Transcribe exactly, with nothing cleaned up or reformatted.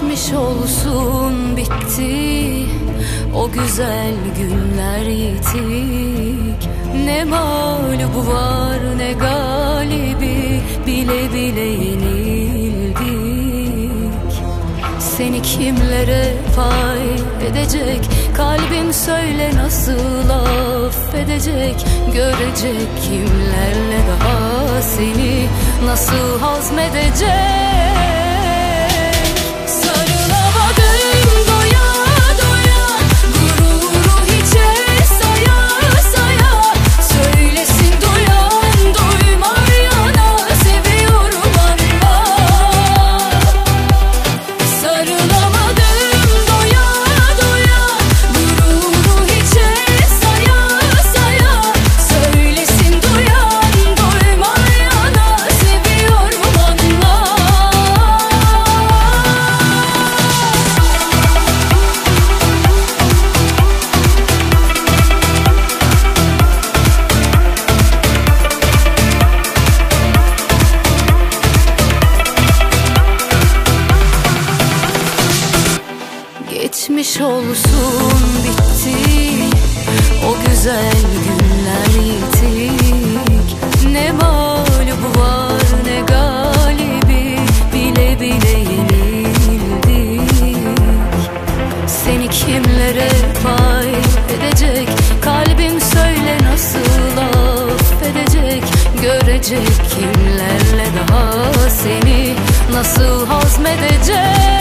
Geçmiş olsun bitti o güzel günler yitik. Ne mağlubu var ne galibi, bile bile yenildik. Seni kimlere pay edecek, kalbim söyle nasıl affedecek. Görecek kimlerle daha seni nasıl hazmedecek. Geçmiş olsun bitti o güzel günler yitik. Ne mağlubu var ne galibi, bile bile yenildik. Seni kimlere pay edecek, kalbim söyle nasıl affedecek. Görecek kimlerle daha seni nasıl hazmedecek.